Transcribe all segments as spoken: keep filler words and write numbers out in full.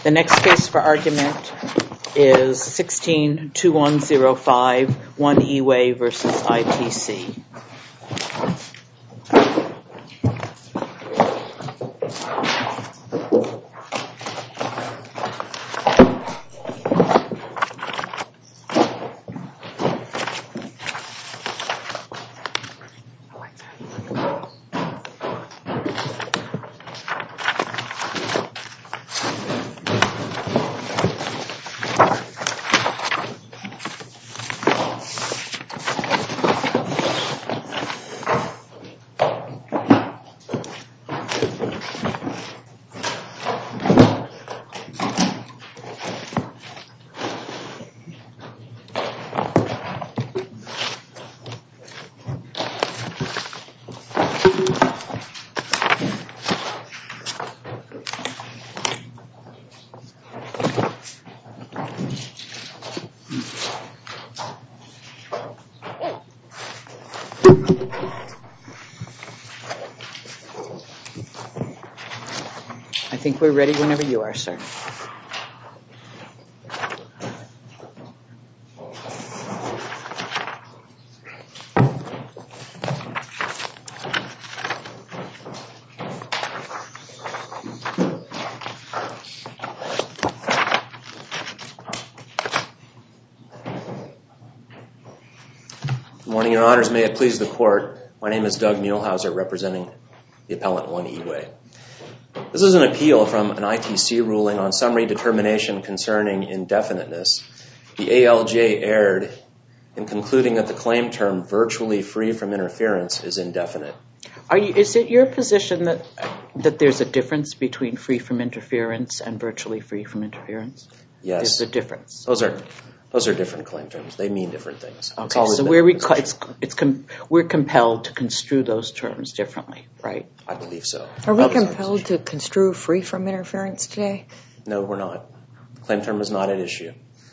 The next case for argument is sixteen two one zero five, one E-Way versus I T C. I think we're ready whenever you are, sir. Good morning, Your Honors. May it please the Court. My name is Doug Muehlhauser, representing the appellant one E-Way. This is an appeal from an I T C ruling on summary determination concerning indefiniteness. The A L J erred in concluding that the claim term virtually free from interference is indefinite. Are you, is it your position that that there's a difference between free from interference and virtually free from interference? Yes. There's a difference. Those are those are different claim terms. They mean different things. Okay, so we're it's, it's com, we're compelled to construe those terms differently, right? I believe so. Are we compelled to construe free from interference today? No, we're not. The claim term is not at issue.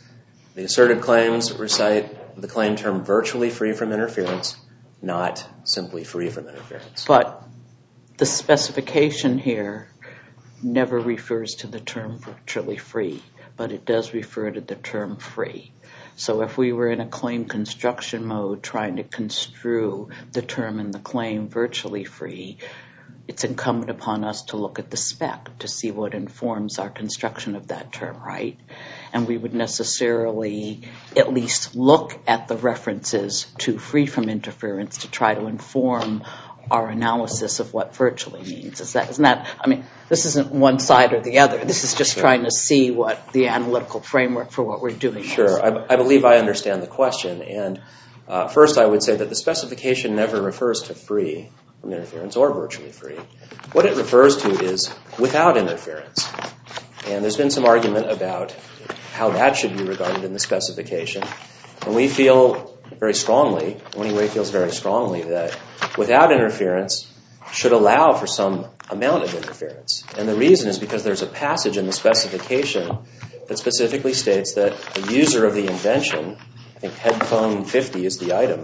The asserted claims recite the claim term virtually free from interference, not simply free from interference. But the specification here never refers to the term virtually free, but it does refer to the term free. So if we were in a claim construction mode trying to construe the term in the claim virtually free, it's incumbent upon us to look at the spec to see what informs our construction of that term, right? And we would necessarily at least look at the references to free from interference to try to inform our analysis of what virtually means. Is that, isn't that, I mean, this isn't one side or the other. This is just sure. trying to see what the analytical framework for what we're doing sure. is. Sure. I, I believe I understand the question. And uh, first I would say that the specification never refers to free from interference or virtually free. What it refers to is without interference. And there's been some argument about how that should be regarded in the specification. And we feel very strongly, one E-Way feels very strongly that without interference should allow for some amount of interference. And the reason is because there's a passage in the specification that specifically states that a user of the invention, I think headphone fifty is the item,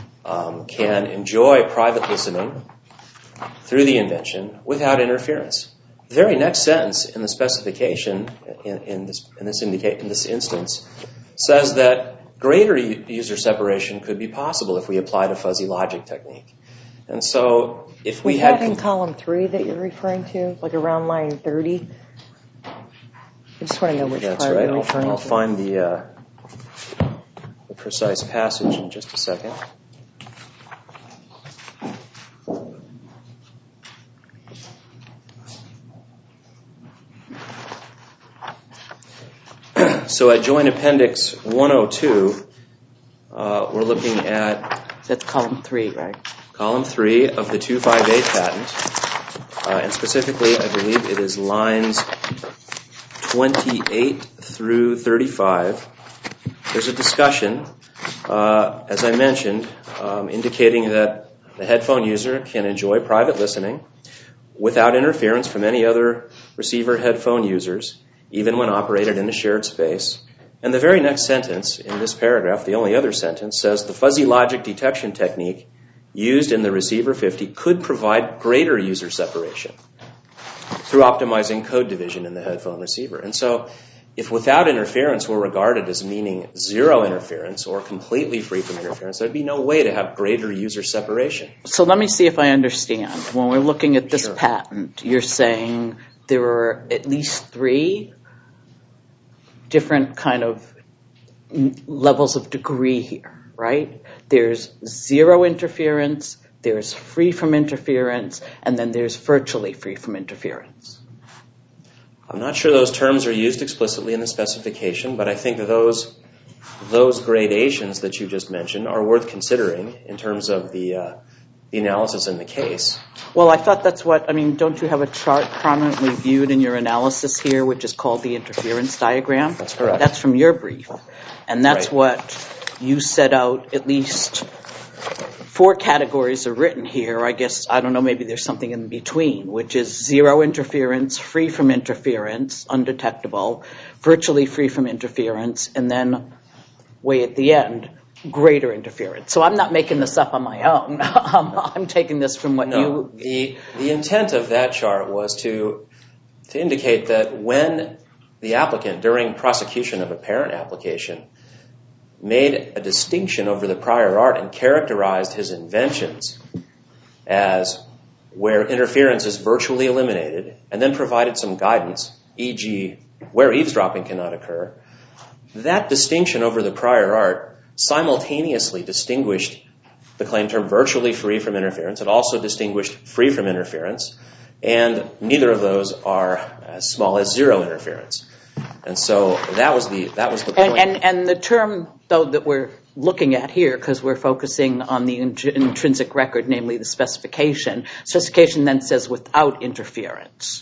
um, can enjoy private listening through the invention without interference. The very next sentence in the specification, in, in, this, in, this, indica- in this instance, says that greater user separation could be possible if we applied a fuzzy logic technique. And so if we Was had... that in column three that you're referring to, like around line thirty? I just want to know which That's part right. you're I'll, referring I'll to. find the, uh, the precise passage in just a second. So at Joint Appendix one oh two, uh, we're looking at... That's column three, right? Column three of the two fifty-eight patent. Uh, and specifically, I believe it is lines twenty-eight through thirty-five. There's a discussion, uh, as I mentioned, um, indicating that the headphone user can enjoy private listening without interference from any other receiver headphone users, even when operated in a shared space. And the very next sentence in this paragraph, the only other sentence, says the fuzzy logic detection technique used in the receiver fifty could provide greater user separation. through optimizing code division in the headphone receiver. And so if without interference were regarded as meaning zero interference or completely free from interference, there'd be no way to have greater user separation. So let me see if I understand. When we're looking at this Sure. patent, you're saying there are at least three different kind of levels of degree here, right? There's zero interference, there's free from interference, and then there's virtually free from interference. I'm not sure those terms are used explicitly in the specification, but I think that those those gradations that you just mentioned are worth considering in terms of the uh, the analysis in the case. Well, I thought that's what, I mean, don't you have a chart prominently viewed in your analysis here, which is called the interference diagram? That's correct. That's from your brief. And that's Right. what you set out, at least four categories are written here. I guess, I don't know, maybe there's something in between, which is zero interference, free from interference, undetectable, virtually free from interference, and then way at the end, greater interference. So I'm not making this up on my own. I'm taking this from what No, you... the the intent of that chart was to to indicate that when the applicant, during prosecution of a parent application, made a distinction over the prior art and characterized his inventions as where interference is virtually eliminated, and then provided some guidance, for example where eavesdropping cannot occur, that distinction over the prior art simultaneously distinguished the claim term virtually free from interference. It also distinguished free from interference, and neither of those are as small as zero interference. And so that was the that was the point. And, and, and the term, though, that we're looking at here, because we're focusing on the int- intrinsic record, namely the specification, specification then says without interference.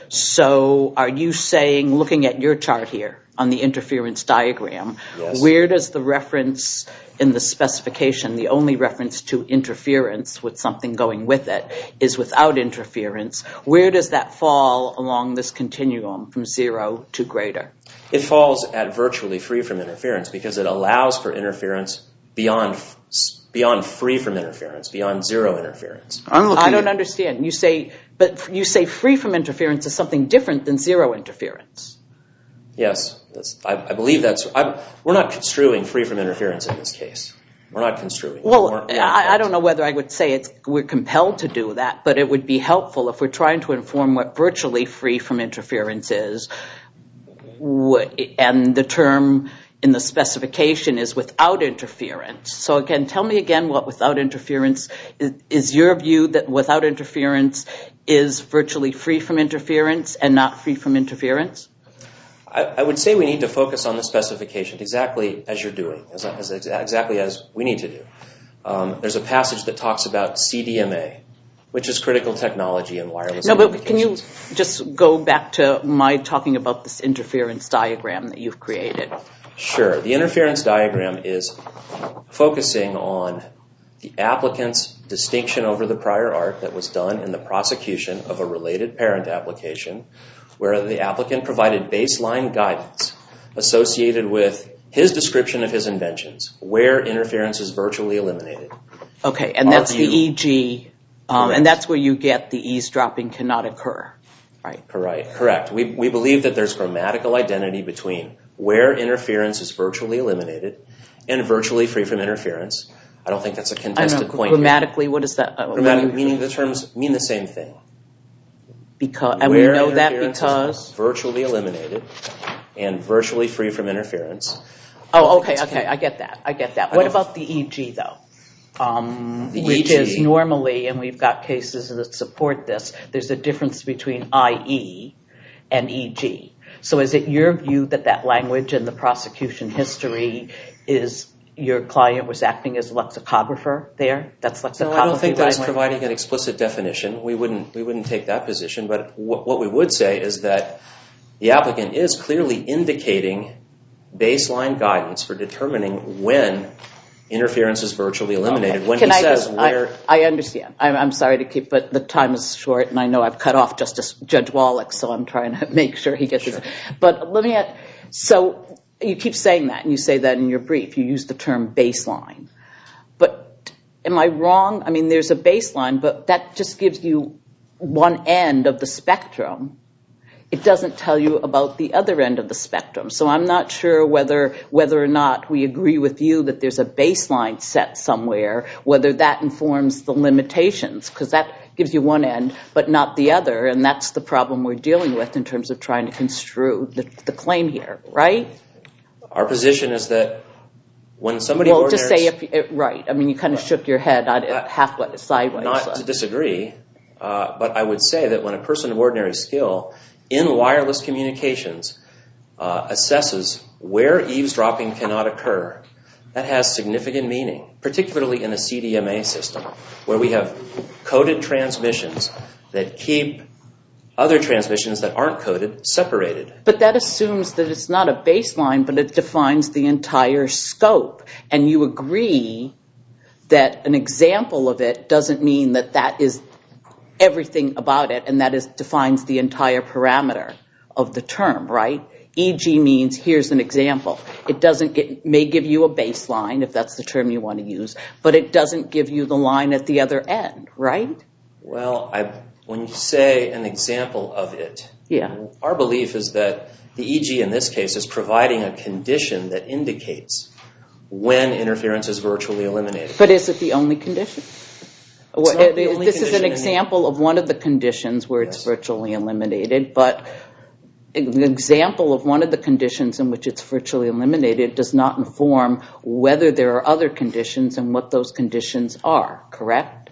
So are you saying, looking at your chart here on the interference diagram, Yes. where does the reference in the specification, the only reference to interference with something going with it, is without interference? Where does that fall along this continuum from zero to greater? It falls at virtually free from interference because it allows for interference beyond beyond free from interference, beyond zero interference. I'm looking I don't at, understand. You say, but you say free from interference is something different than zero interference. Yes, that's, I, I believe that's. I, we're not construing free from interference in this case. We're not construing. Well, We're- we're- I, I don't know whether I would say it's we're compelled to do that, but it would be helpful if we're trying to inform what virtually free from interference is, wh- and the term in the specification is without interference. So again, tell me again what without interference is, is your view that without interference is virtually free from interference and not free from interference? I, I would say we need to focus on the specification exactly as you're doing, as, as exactly as we need to do. Um, there's a passage that talks about C D M A, which is critical technology in wireless No, but can you communications. just go back to my talking about this interference diagram that you've created? Sure. The interference diagram is focusing on the applicant's distinction over the prior art that was done in the prosecution of a related parent application, where the applicant provided baseline guidance associated with his description of his inventions, where interference is virtually eliminated. Okay, and Our that's the view- E G, um, Correct. and that's where you get the eavesdropping cannot occur, right? Correct. Correct. We, we believe that there's grammatical identity between where interference is virtually eliminated and virtually free from interference. I don't think that's a I contested don't know, point. here. grammatically, what is that? Uh, Grammatic, when you- meaning the terms mean the same thing. because, and we Where know that interference because... is virtually eliminated and virtually free from interference. Oh, okay, okay, I get that, I get that. I What don't- about the E G, though? Um, The which E G is normally, and we've got cases that support this, there's a difference between I E and E G. So is it your view that that language in the prosecution history is your client was acting as a lexicographer there? That's lexicography No, I don't think that's language? providing an explicit definition. We wouldn't we wouldn't take that position. But what, what we would say is that the applicant is clearly indicating baseline guidance for determining when interference is virtually eliminated. Okay. When Can he I says just, where... I, I understand. I'm, I'm sorry to keep, but the time is short, and I know I've cut off Justice Judge Wallach, so I'm trying to make sure he gets Sure. his. But let me add, so you keep saying that, and you say that in your brief. You use the term baseline. But am I wrong? I mean, there's a baseline, but that just gives you one end of the spectrum, it doesn't tell you about the other end of the spectrum. So I'm not sure whether whether or not we agree with you that there's a baseline set somewhere, whether that informs the limitations, because that gives you one end, but not the other, and that's the problem we're dealing with in terms of trying to construe the, the claim here, right? Our position is that when somebody... Well, just say, if it, right. I mean, you kind of shook your head uh, halfway, sideways. Not so. to disagree, uh, but I would say that when a person of ordinary skill in wireless communications uh, assesses where eavesdropping cannot occur, that has significant meaning, particularly in a C D M A system, where we have coded transmissions that keep other transmissions that aren't coded separated. But that assumes that it's not a baseline, but it defines the entire scope. And you agree that an example of it doesn't mean that that is everything about it, and that is defines the entire parameter of the term, right? for example means here's an example. It doesn't get, may give you a baseline, if that's the term you want to use, but it doesn't give you the line at the other end, right? Well, I, when you say an example of it, yeah. our belief is that the E G in this case is providing a condition that indicates when interference is virtually eliminated. But is it the only condition? It's not the only this is an condition example of one of the conditions where it's Yes. virtually eliminated, but an example of one of the conditions in which it's virtually eliminated does not inform whether there are other conditions and what those conditions are, correct?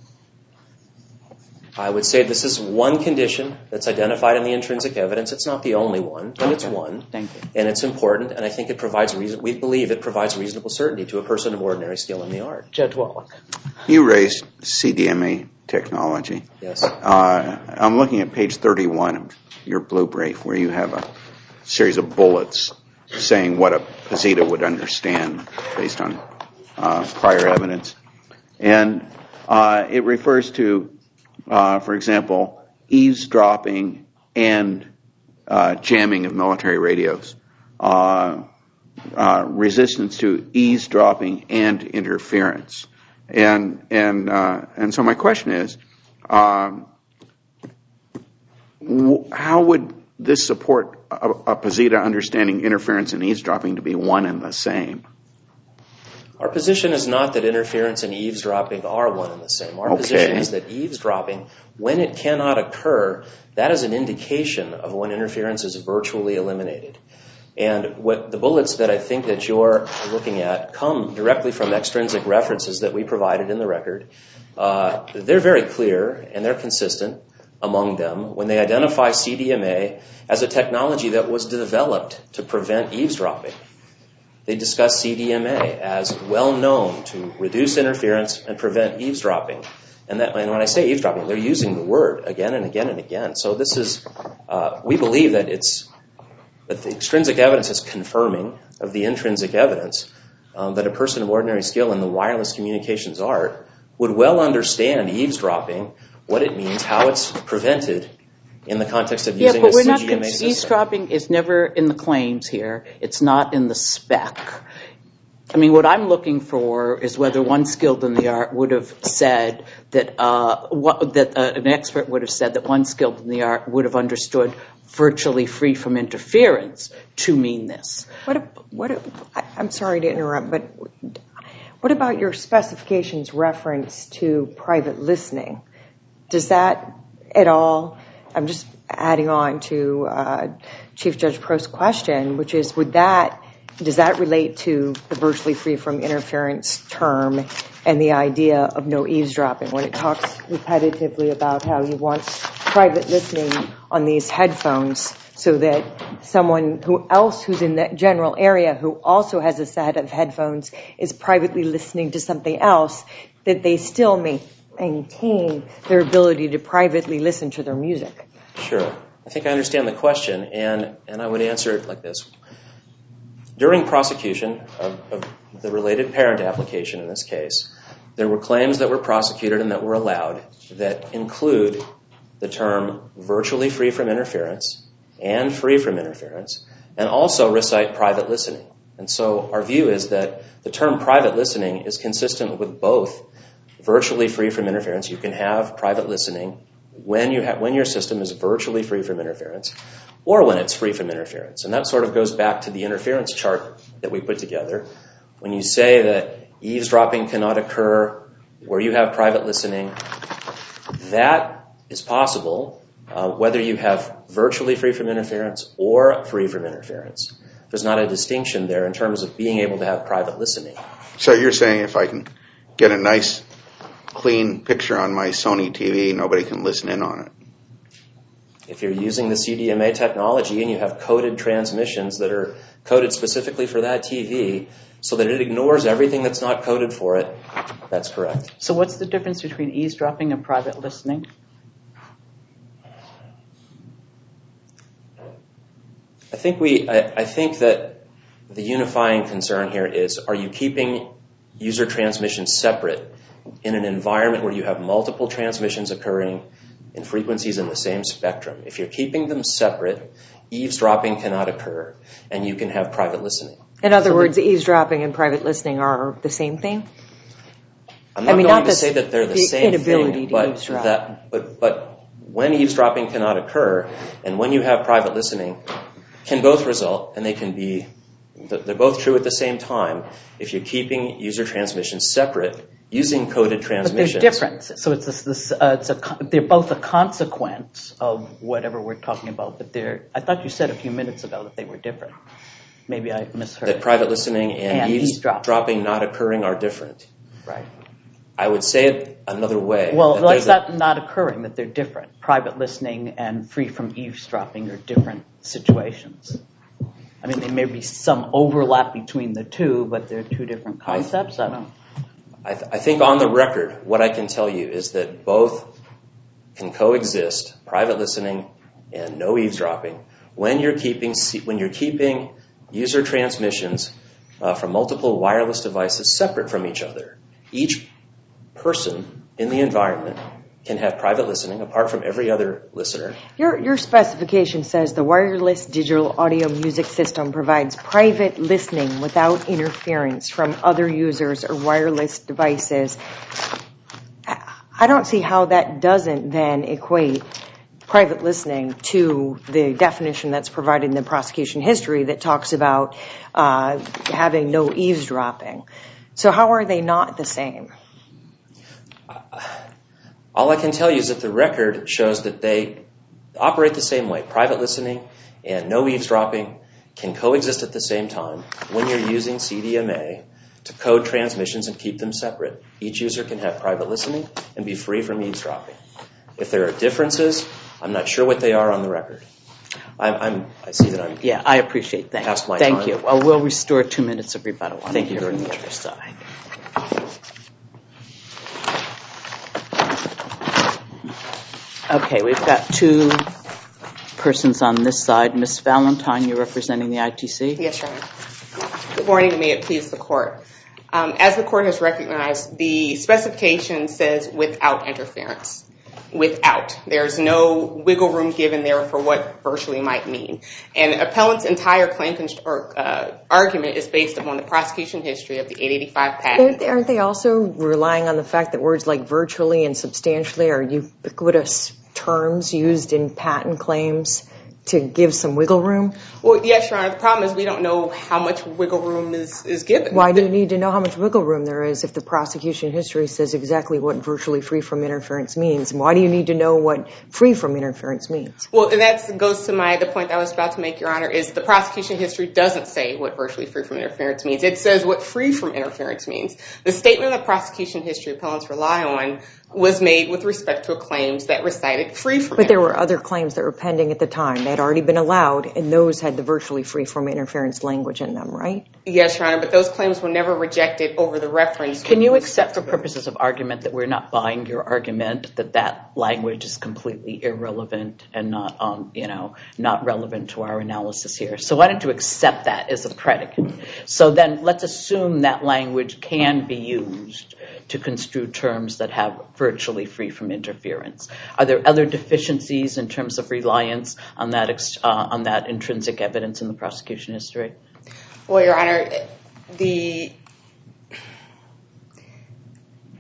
I would say this is one condition that's identified in the intrinsic evidence. It's not the only one, but okay. it's one. Thank you. And it's important, and I think it provides reason, we believe it provides reasonable certainty to a person of ordinary skill in the art. Judge Wallach. You raised C D M A technology. Yes. Uh, I'm looking at page thirty-one of your blue brief, where you have a series of bullets saying what a posita would understand based on uh, prior evidence. And uh, it refers to, uh, for example, eavesdropping and uh, jamming of military radios, uh, uh, resistance to eavesdropping and interference. And and uh, and so my question is, um, w- how would this support a, a posita understanding interference and eavesdropping to be one and the same? Our position is not that interference and eavesdropping are one and the same. Our Okay. position is that eavesdropping, when it cannot occur, that is an indication of when interference is virtually eliminated. And what the bullets that I think that you're looking at come directly from extrinsic references that we provided in the record. Uh, they're very clear and they're consistent among them when they identify C D M A as a technology that was developed to prevent eavesdropping. They discuss C D M A as well known to reduce interference and prevent eavesdropping. And, that, and when I say eavesdropping, they're using the word again and again and again. So this is, uh, we believe that it's But the extrinsic evidence is confirming of the intrinsic evidence um, that a person of ordinary skill in the wireless communications art would well understand eavesdropping, what it means, how it's prevented in the context of Yeah, using but a we're C not. G M A system. Eavesdropping is never in the claims here. It's not in the spec. I mean, what I'm looking for is whether one skilled in the art would have said that uh, what, that uh, an expert would have said that one skilled in the art would have understood virtually free from interference to mean this. What? What? I'm sorry to interrupt, but what about your specifications reference to private listening? Does that at all? I'm just adding on to uh, Chief Judge Prost's question, which is, would that does that relate to the virtually free from interference term and the idea of no eavesdropping when it talks repetitively about how you want private listening on these headphones so that someone who else who's in that general area who also has a set of headphones is privately listening to something else, that they still may maintain their ability to privately listen to their music? Sure. I think I understand the question, and, and I would answer it like this. During prosecution of, of the related parent application in this case, there were claims that were prosecuted and that were allowed that include the term virtually free from interference and free from interference, and also recite private listening. And so our view is that the term private listening is consistent with both virtually free from interference. You can have private listening when you have when your system is virtually free from interference, or when it's free from interference. And that sort of goes back to the interference chart that we put together. When you say that eavesdropping cannot occur where you have private listening, that is possible uh, whether you have virtually free from interference or free from interference. There's not a distinction there in terms of being able to have private listening. So you're saying if I can get a nice, clean picture on my Sony T V, nobody can listen in on it? If you're using the C D M A technology and you have coded transmissions that are coded specifically for that T V so that it ignores everything that's not coded for it, that's correct. So what's the difference between eavesdropping and private listening? I think we. I, I think that the unifying concern here is: are you keeping user transmissions separate in an environment where you have multiple transmissions occurring in frequencies in the same spectrum? If you're keeping them separate, eavesdropping cannot occur, and you can have private listening. In other so words, the, eavesdropping and private listening are the same thing? I'm not I mean, going not to say that they're the, the same inability thing, to but eavesdrop. that, but but when eavesdropping cannot occur, and when you have private listening, can both result, and they can be, they're both true at the same time, if you're keeping user transmissions separate using coded transmissions. But they're different. So it's this, this uh, it's a, they're both a consequence of whatever we're talking about, but they're, I thought you said a few minutes ago that they were different. Maybe I misheard. That private listening and, and eavesdropping eavesdropping not occurring are different. Right. I would say it another way. Well, that like that a, not occurring, that they're different. Private listening and free from eavesdropping are different situations. I mean, there may be some overlap between the two, but they're two different concepts. I, I don't. I, th- I think on the record, what I can tell you is that both can coexist, private listening and no eavesdropping, when you're keeping when you're keeping user transmissions uh, from multiple wireless devices separate from each other. Each person in the environment can have private listening apart from every other listener. Your, your specification says the wireless digital audio music system provides private listening without interference from other users or wireless devices. I don't see how that doesn't then equate private listening to the definition that's provided in the prosecution history that talks about uh, having no eavesdropping. So how are they not the same? All I can tell you is that the record shows that they operate the same way. Private listening and no eavesdropping can coexist at the same time when you're using C D M A to code transmissions and keep them separate. Each user can have private listening and be free from eavesdropping. If there are differences, I'm not sure what they are on the record. I'm, I'm, I see that I'm Yeah, I appreciate that. past my Thank time. you. Well, we'll restore two minutes of rebuttal. I Thank you hear very from the much. other side. Okay, we've got two persons on this side. Miz Valentine, you're representing the I T C? Yes, Your Honor. Good morning, and may it please the Court. Um, as the Court has recognized, the specification says without interference. Without. There's no wiggle room given there for what virtually might mean. And appellant's entire claim const- or, uh, argument is based upon the prosecution history of the eight eighty-five patent. Aren't they also relying on the fact that words like virtually and substantially are ubiquitous terms used in patent claims to give some wiggle room? Well, yes, Your Honor. The problem is we don't know how much wiggle room is, is given. Why do you need to know how much wiggle room there is if the prosecution history says exactly what virtually free from interference means? Why do you need to know what free from interference means? Well, and that goes to my the point I was about to make, Your Honor, is the prosecution history doesn't say what virtually free from interference means. It says what free from interference means. The statement of the prosecution history appellants rely on was made with respect to claims that recited free from But there were other claims that were pending at the time. They had already been allowed, and those had the virtually free from interference language in them, right? Yes, Your Honor, but those claims were never rejected over the reference. Can you accept for purposes of argument that we're not buying your argument that that language is completely irrelevant and not, um, you know, not relevant to our analysis here? So why don't you accept that as a predicate? So then let's assume that language can be used to construe terms that have virtually free from interference. Are there other deficiencies in terms of reliance on that ex- uh, on that intrinsic evidence in the prosecution history? Well, Your Honor, the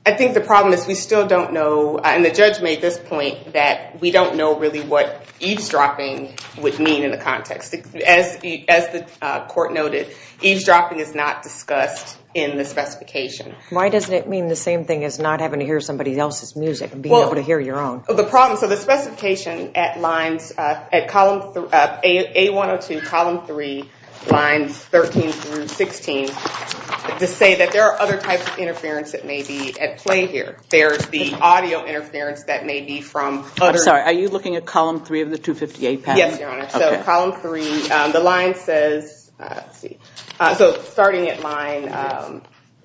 I think the problem is we still don't know, uh, and the judge made this point, that we don't know really what eavesdropping would mean in the context. As, as the uh, court noted, eavesdropping is not discussed in the specification. Why doesn't it mean the same thing as not having to hear somebody else's music and being well, able to hear your own? The problem, so the specification at lines, uh, at column, th- uh, A one oh two, column three, lines thirteen through sixteen, to say that there are other types of interference that may be at play here. There's the audio interference that may be from other... I'm sorry, are you looking at column three of the two fifty-eight patent? Yes, Your Honor. So okay. column three, um, the line says, uh, let's see, uh, so starting at line um,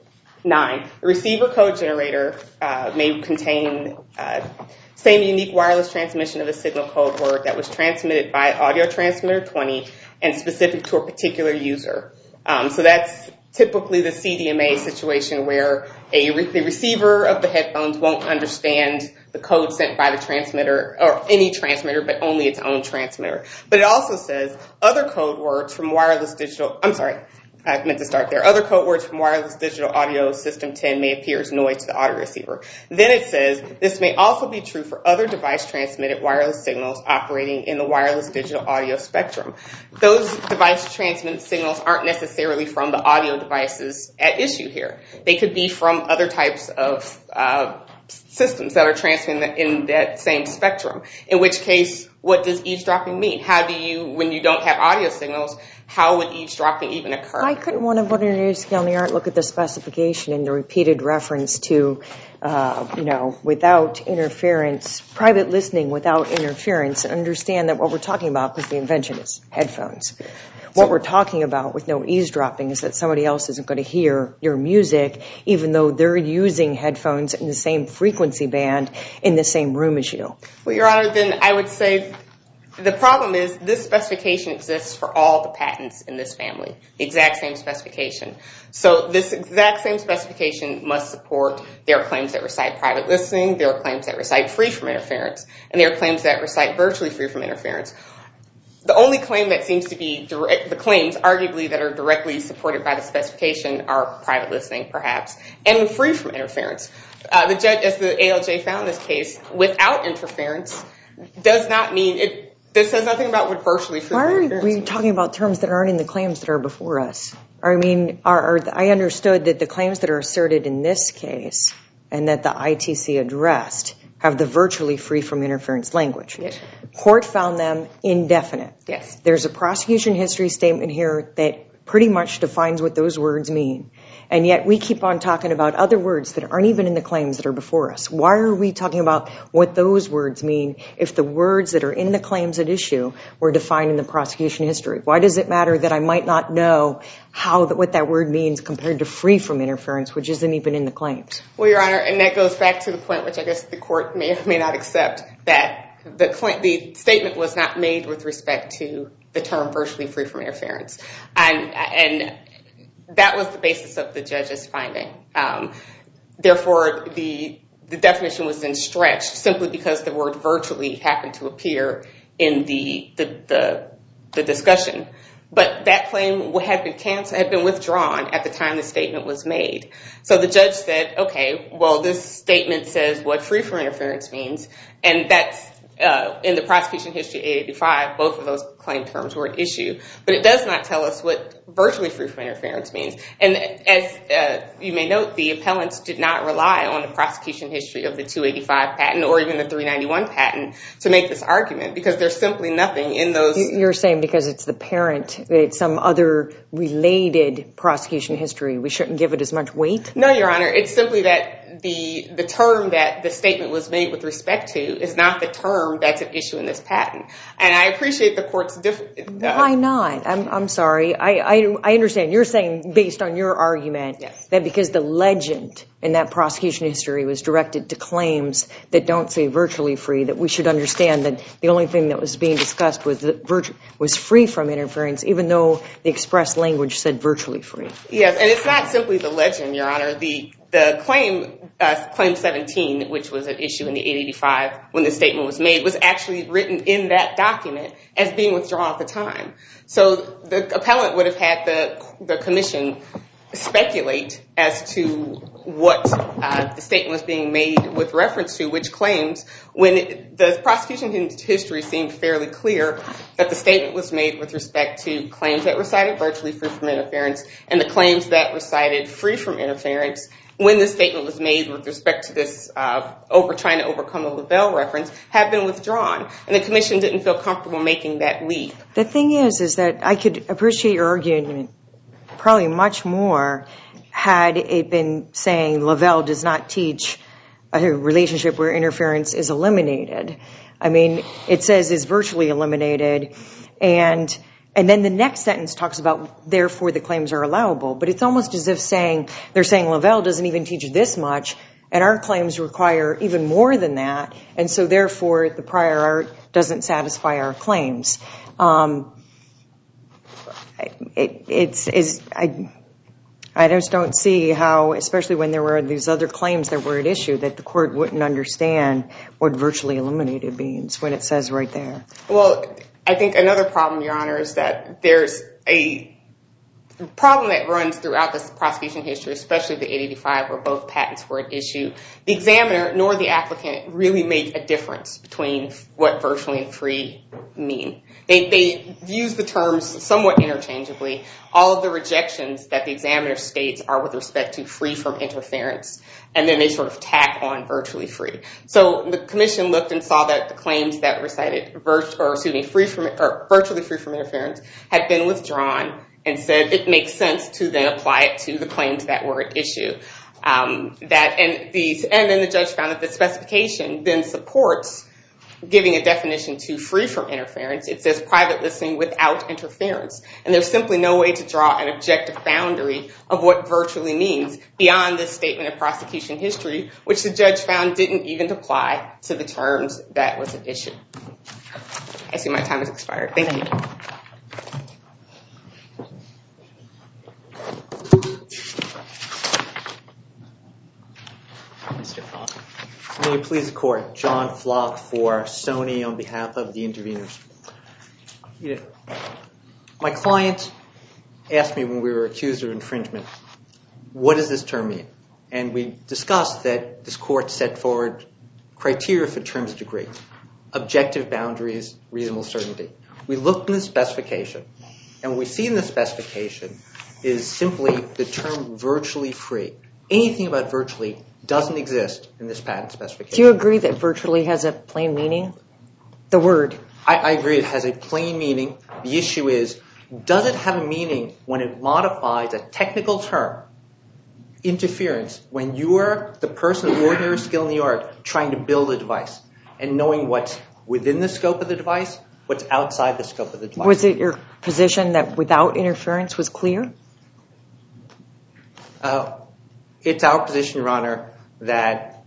nine, the receiver code generator uh, may contain uh, same unique wireless transmission of a signal code word that was transmitted by audio transmitter twenty and specific to a particular user. Um, so that's typically the C D M A situation where a re- the receiver of the headphones won't understand the code sent by the transmitter, or any transmitter, but only its own transmitter. But it also says other code words from wireless digital, I'm sorry, I meant to start there. Other code words from wireless digital audio system ten may appear as noise to the audio receiver. Then it says this may also be true for other device transmitted wireless signals operating in the wireless digital audio spectrum. Those device transmitted signals aren't necessarily from the audio devices at issue here. They could be from other types of uh, systems that are transmitted in that same spectrum. In which case, what does eavesdropping mean? How do you, when you don't have audio signals, how would eavesdropping even occur? Why couldn't one of ordinary skill in the art look at the specification and the repeated reference to, uh, you know, without interference, private listening without interference, and understand that what we're talking about, because the invention is headphones. What we're talking about with no eavesdropping is that somebody else isn't going to hear your music, even though they're using headphones in the same frequency band in the same room as you. Well, Your Honor, then I would say the problem is this specification exists for all the patents in this family, the exact same specification. So this exact same specification must support, there are claims that recite private listening, there are claims that recite free from interference, and there are claims that recite virtually free from interference. The only claim that seems to be direct, the claims arguably that are directly supported by the specification are private listening, perhaps, and free from interference. Uh, the judge, as the A L J found this case, without interference does not mean it. This says nothing about what virtually free from interference. Why are we talking about terms that aren't in the claims that are before us? I mean, are, are, I understood that the claims that are asserted in this case and that the I T C addressed have the virtually free from interference language. Yes. Court found them indefinite. Yes. There's a prosecution history statement here that pretty much defines what those words mean. And yet we keep on talking about other words that aren't even in the claims that are before us. Why are we talking about what those words mean if the words that are in the claims at issue were defined in the prosecution history? Why does it matter that I might not know how that, what that word means compared to free from interference, which isn't even in the claims? Well, Your Honor, and that goes back to the point which I guess the court may or may not accept, that the, claim, the statement was not made with respect to the term virtually free from interference. And, and that was the basis of the judge's finding. Um, therefore, the the definition was then stretched simply because the word virtually happened to appear in the the the, the discussion. But that claim had been canceled, had been withdrawn at the time the statement was made. So the judge said, okay, well, this statement says what free from interference means, and that's uh, in the prosecution history eight eighty-five, both of those claim terms were at issue. But it does not tell us what virtually free from interference means. And as uh, you may note, the appellants did not rely on the prosecution history of the two eighty-five patent or even the three ninety-one patent to make this argument, because there's simply nothing in those. You're saying because it's the parent, it's some other related prosecution history, we shouldn't give it as much weight? No, Your Honor. It's simply that the the term that the statement was made with respect to is not the term that's at issue in this patent. And I appreciate the court's difference. Uh, Why not? I'm I'm sorry. I, I I understand. You're saying based on your argument yes. that because the legend in that prosecution history was directed to claims that don't say virtually free, that we should understand that the only thing that was being discussed was that virtu- was free from interference, even though the express language said virtually free. Yes, and it's not simply the legend, Your Honor. The the claim, uh, claim seventeen, which was at issue in the eight eighty-five when the statement was made, was actually written in that document as being withdrawn at the time. So the appellant would have had the the commission speculate as to what uh, the statement was being made with reference to which claims, when it, the prosecution history seemed fairly clear that the statement was made with respect to claims that recited virtually free from interference and the claims that recited free from interference. When the statement was made with respect to this uh, over trying to overcome the Lavelle reference had been withdrawn, and the commission didn't feel comfortable making that leap. The thing is, is that I could appreciate your argument probably much more had it been saying Lavelle does not teach a relationship where interference is eliminated. I mean, it says is virtually eliminated, and and then the next sentence talks about therefore the claims are allowable. But it's almost as if saying they're saying Lavelle doesn't even teach this much, and our claims require even more than that, and so therefore the prior art doesn't satisfy our claims. Um, it, it's is I. I just don't see how, especially when there were these other claims that were at issue, that the court wouldn't understand what virtually eliminated means when it says right there. Well, I think another problem, Your Honor, is that there's a problem that runs throughout this prosecution history, especially the eight eighty-five where both patents were at issue. The examiner nor the applicant really made a difference between what virtually and free mean. They, they use the terms somewhat interchangeably. All of the rejections that the examiner states are with respect to free from interference, and then they sort of tack on virtually free. So the commission looked and saw that the claims that recited virt- or excuse me, free from or virtually free from interference had been withdrawn, and said it makes sense to then apply it to the claims that were at issue. Um, that and these, and then the judge found that the specification then supports giving a definition to free from interference. It says private listening without interference, and there's simply no way to draw an objective boundary of what virtually means beyond this statement of prosecution history, which the judge found didn't even apply to the terms that was at issue. I see my time has expired. Thank you. Mister Flock. May it please the court, John Flock for Sony on behalf of the interveners. You know, my client asked me when we were accused of infringement, what does this term mean? And we discussed that this court set forward criteria for terms of degree, objective boundaries, reasonable certainty. We looked in the specification, and what we see in the specification is simply the term virtually free. Anything about virtually doesn't exist in this patent specification. Do you agree that virtually has a plain meaning? The word. I, I agree it has a plain meaning. The issue is, does it have a meaning when it modifies a technical term, interference, when you're the person of ordinary skill in the art trying to build a device and knowing what's within the scope of the device, what's outside the scope of the device? Was it your position that without interference was clear? Uh, it's our position, Your Honor, that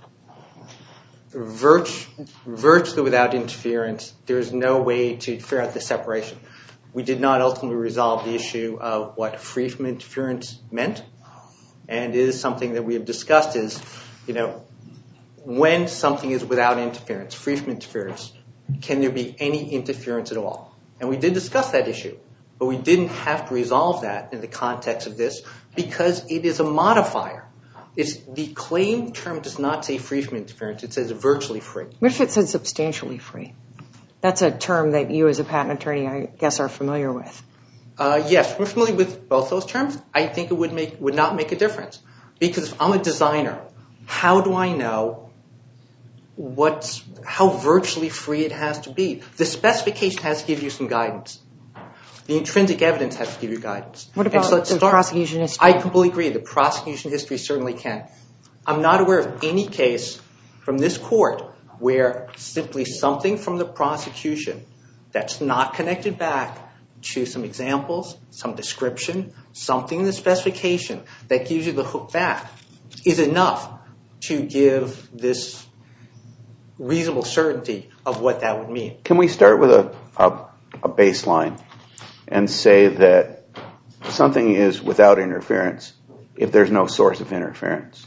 virt- virtually without interference, there's no way to figure out the separation. We did not ultimately resolve the issue of what free from interference meant, and it is something that we have discussed is, you know, when something is without interference, free from interference, can there be any interference at all? And we did discuss that issue, but we didn't have to resolve that in the context of this because it is a modifier. It's, the claim term does not say free from interference. It says virtually free. What if it said substantially free? That's a term that you as a patent attorney, I guess, are familiar with. Uh, yes, we're familiar with both those terms. I think it would make would not make a difference. Because if I'm a designer, how do I know what's, how virtually free it has to be? The specification has to give you some guidance. The intrinsic evidence has to give you guidance. What about so the start, prosecution history? I completely agree. The prosecution history certainly can. I'm not aware of any case from this court where simply something from the prosecution that's not connected back to some examples, some description, something in the specification that gives you the hook back is enough to give this reasonable certainty of what that would mean. Can we start with a, a, a baseline and say that something is without interference if there's no source of interference?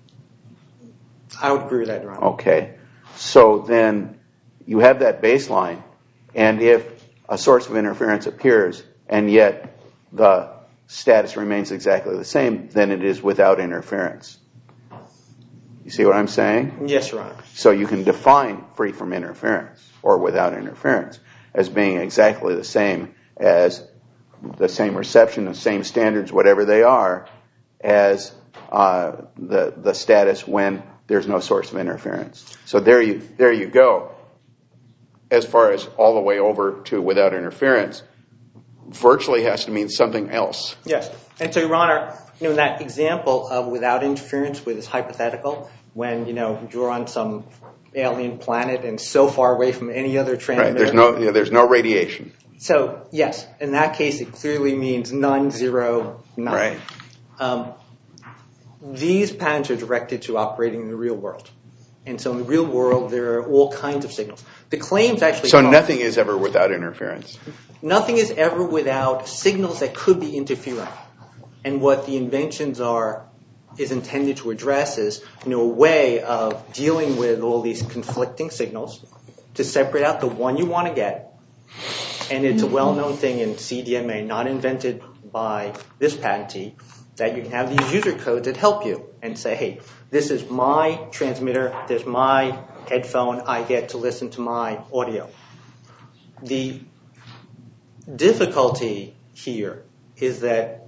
I would agree with that, Your Honor. Okay. So then you have that baseline, and if a source of interference appears and yet the status remains exactly the same than it is without interference. You see what I'm saying? Yes, Your Honor. So you can define free from interference or without interference as being exactly the same as the same reception, the same standards, whatever they are, as uh, the the status when there's no source of interference. So there you there you go. As far as all the way over to without interference, virtually has to mean something else. Yes. And so, Your Honor, you know, in that example of without interference with this hypothetical, when, you know, you're on some alien planet and so far away from any other transmitter. Right. There's no you know, there's no radiation. So, yes, in that case, it clearly means none, zero, none. Right. Um, these patents are directed to operating in the real world. And so in the real world, there are all kinds of signals. The claims actually... So come, nothing is ever without interference. Nothing is ever without signals that could be interfering. And what the inventions are is intended to address is, you know, a way of dealing with all these conflicting signals to separate out the one you want to get. And it's a well-known thing in C D M A, not invented by this patentee, that you can have these user codes that help you and say, hey, this is my transmitter, this is my headphone, I get to listen to my audio. The difficulty here is that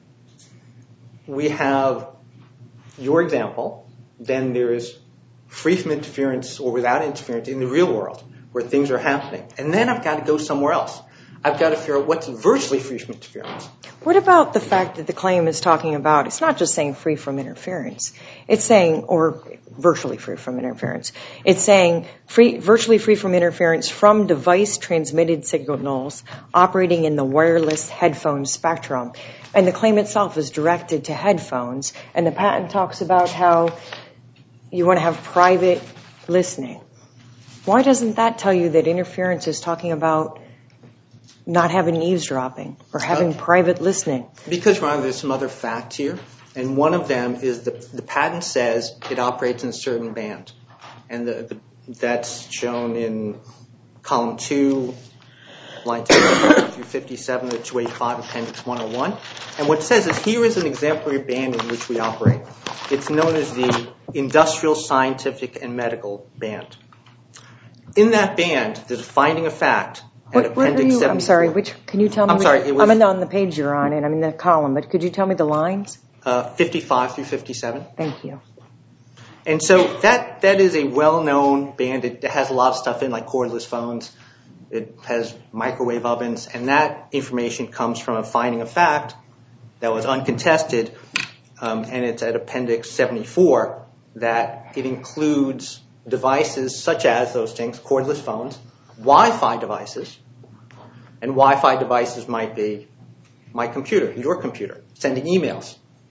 we have your example, then there is free from interference or without interference in the real world where things are happening. And then I've got to go somewhere else. I've got to figure out what's virtually free from interference. What about the fact that the claim is talking about, it's not just saying free from interference, it's saying, or virtually free from interference, it's saying free, virtually free from interference from device transmitted signals operating in the wireless headphone spectrum. And the claim itself is directed to headphones, and the patent talks about how you want to have private listening. Why doesn't that tell you that interference is talking about not having eavesdropping or having uh, private listening? Because, Ron, there's some other facts here. And one of them is the, the patent says it operates in a certain band. And the, the, that's shown in column two, line ten through fifty-seven of two eighty-five, appendix one oh one. And what it says is here is an exemplary band in which we operate. It's known as the Industrial, Scientific, and Medical band. In that band, there's a finding of fact. What, where are you? I'm sorry. Which can you tell me? I'm sorry. It was, I'm in, on the page you're on, and I'm in the column. But could you tell me the lines? Uh, fifty-five through fifty-seven. Thank you. And so that that is a well-known band. It has a lot of stuff in, like cordless phones. It has microwave ovens, and that information comes from a finding of fact that was uncontested, um, and it's at appendix seventy-four. That it includes devices such as those things, cordless phones, Wi-Fi devices, and Wi-Fi devices might be my computer, your computer, sending emails,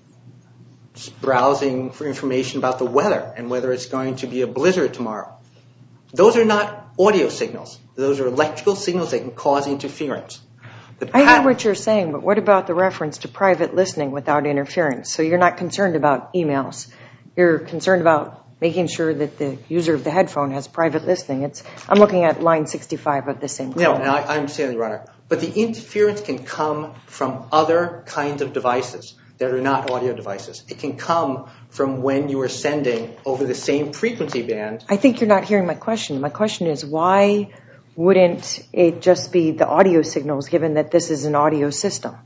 browsing for information about the weather and whether it's going to be a blizzard tomorrow. Those are not audio signals. Those are electrical signals that can cause interference. The I hear what you're saying, but what about the reference to private listening without interference? So you're not concerned about emails. You're concerned about making sure that the user of the headphone has private listening. It's, I'm looking at line sixty-five of the same No, and I, I understand, Your Honor. But the interference can come from other kinds of devices that are not audio devices. It can come from when you are sending over the same frequency band. I think you're not hearing my question. My question is, why wouldn't it just be the audio signals, given that this is an audio system?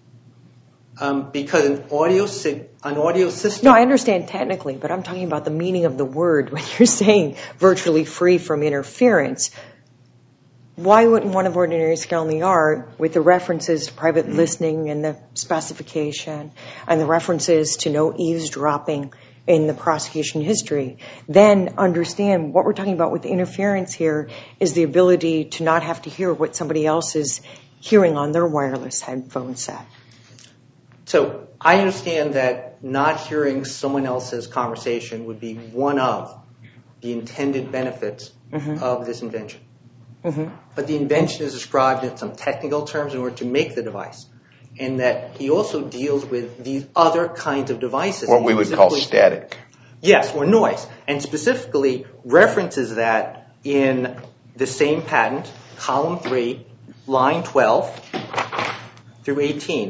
Um, because an audio, si- an audio system... No, I understand technically, but I'm talking about the meaning of the word. When you're saying virtually free from interference, why wouldn't one of ordinary skill in the art, with the references to private listening and the specification and the references to no eavesdropping in the prosecution history, then understand what we're talking about with interference here is the ability to not have to hear what somebody else is hearing on their wireless headphone set? So I understand that not hearing someone else's conversation would be one of the intended benefits mm-hmm. of this invention. Mm-hmm. But the invention is described in some technical terms in order to make the device. And that he also deals with these other kinds of devices. What we would call static. Yes, or noise. And specifically references that in the same patent, column three, line twelve through eighteen.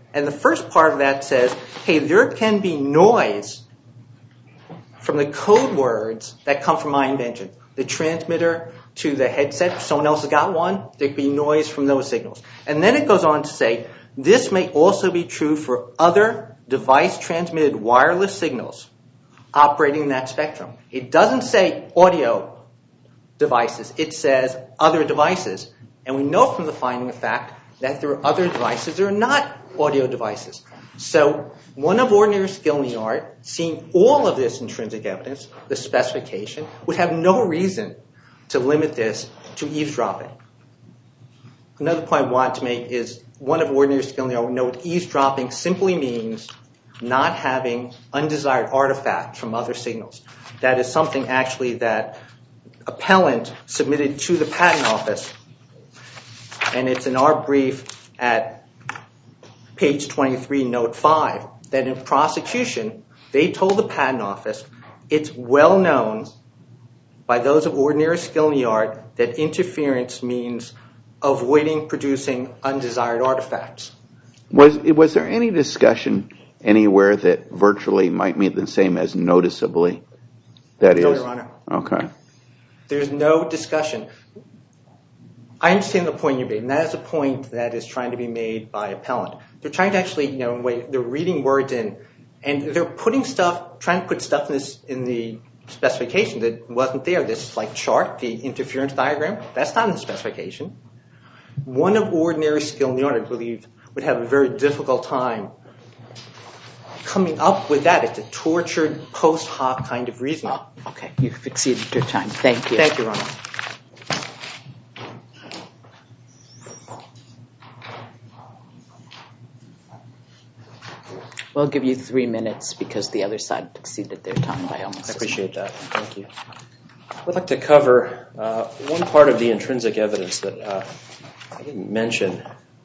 And the first part of that says, hey, there can be noise from the code words that come from my invention. The transmitter to the headset, if someone else has got one, there could be noise from those signals. And then it goes on to say, this may also be true for other device-transmitted wireless signals operating in that spectrum. It doesn't say audio devices. It says other devices. And we know from the finding of fact that there are other devices that are not audio devices. So one of ordinary skill in the art, seeing all of this intrinsic evidence, the specification, would have no reason to limit this to eavesdropping. Another point I want to make is one of ordinary skill in the art would know what eavesdropping simply means not having undesired artifacts from other signals. That is something actually that appellant submitted to the patent office, and it's in our brief at page twenty-three, note five, that in prosecution, they told the patent office it's well known by those of ordinary skill in the art that interference means avoiding producing undesired artifacts. Was, was there any discussion anywhere that virtually might mean the same as noticeably? That is? No, Your Honor. Okay. There's no discussion. I understand the point you made, and that is a point that is trying to be made by appellant. They're trying to actually, you know, wait, they're reading words in, and they're putting stuff, trying to put stuff in this in the specification that wasn't there. This like chart, the interference diagram, that's not in the specification. One of ordinary skill in the art, I believe, would have a very difficult time coming up with that. It's a tortured post hoc kind of reasoning. Oh, okay, you've exceeded your time. Thank you. Thank you, Your Honor. We'll give you three minutes because the other side exceeded their time by almost. I appreciate that. Thank you. I'd like to cover uh, one part of the intrinsic evidence that uh, I didn't mention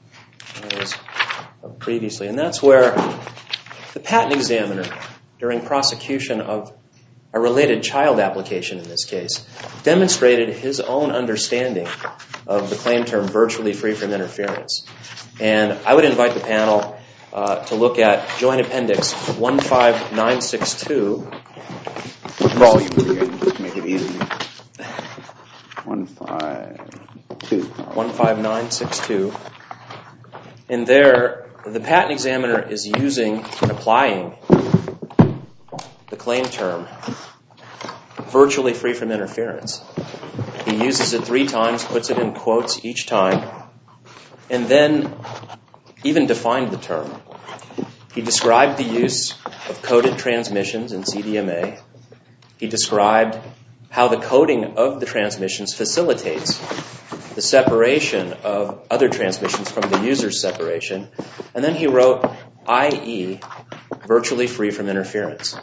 uh, previously, and that's where the patent examiner, during prosecution of a related child application in this case, demonstrated his own understanding of the claim term virtually free from interference. And I would invite the panel uh, to look at Joint Appendix one five nine six two. What volume again? Just make it easy. one five two. one five nine six two. In there, the patent examiner is using and applying the claim term virtually free from interference. He uses it three times, puts it in quotes each time, and then even defined the term. He described the use of coded transmissions in C D M A. He described how the coding of the transmissions facilitates the separation of other transmissions from the user's separation. And then he wrote, that is, virtually free from interference.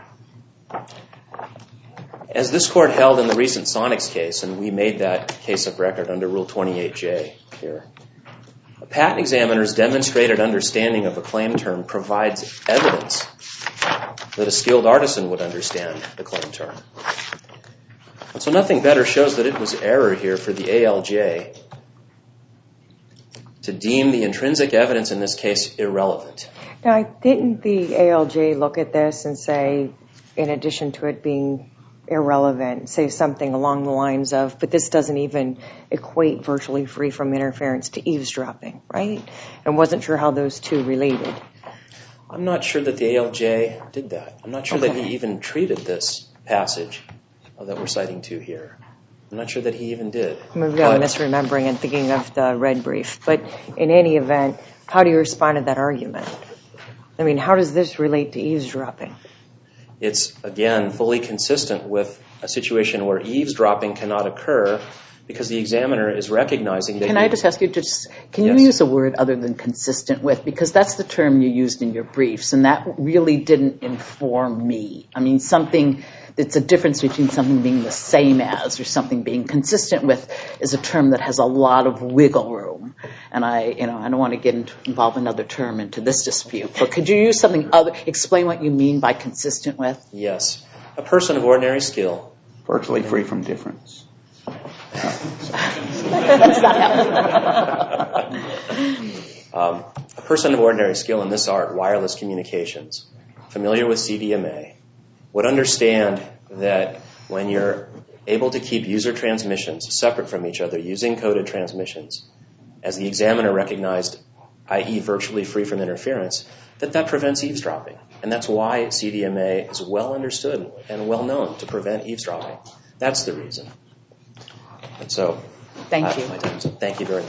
As this court held in the recent Sonics case, and we made that case of record under Rule twenty-eight J here, a patent examiner's demonstrated understanding of a claim term provides evidence that a skilled artisan would understand the claim term. And so nothing better shows that it was error here for the A L J to deem the intrinsic evidence in this case irrelevant. Now, didn't the A L J look at this and say, in addition to it being irrelevant, say something along the lines of, but this doesn't even equate virtually free from interference to eavesdropping, right? And wasn't sure how those two related. I'm not sure that the A L J did that. I'm not sure Okay. that he even treated this passage that we're citing to here. I'm not sure that he even did. Maybe I'm misremembering and thinking of the red brief. But in any event, how do you respond to that argument? I mean, how does this relate to eavesdropping? It's, again, fully consistent with a situation where eavesdropping cannot occur because the examiner is recognizing that... Can I just ask you, just can Yes. you use a word other than consistent with? Because that's the term you used in your briefs, and that really didn't inform me. I mean, something... It's a difference between something being the same as or something being consistent with is a term that has a lot of wiggle room. And I, you know, I don't want to get into, involve another term into this dispute. But could you use something other? Explain what you mean by consistent with. Yes. A person of ordinary skill. Virtually free from difference. That's not helpful. Um, a a person of ordinary skill in this art, wireless communications, familiar with C D M A, would understand that when you're able to keep user transmissions separate from each other using coded transmissions, as the examiner recognized, that is virtually free from interference, that that prevents eavesdropping. And that's why C D M A is well understood and well known to prevent eavesdropping. That's the reason. And so, Thank uh, you. my time's up. Thank you very much.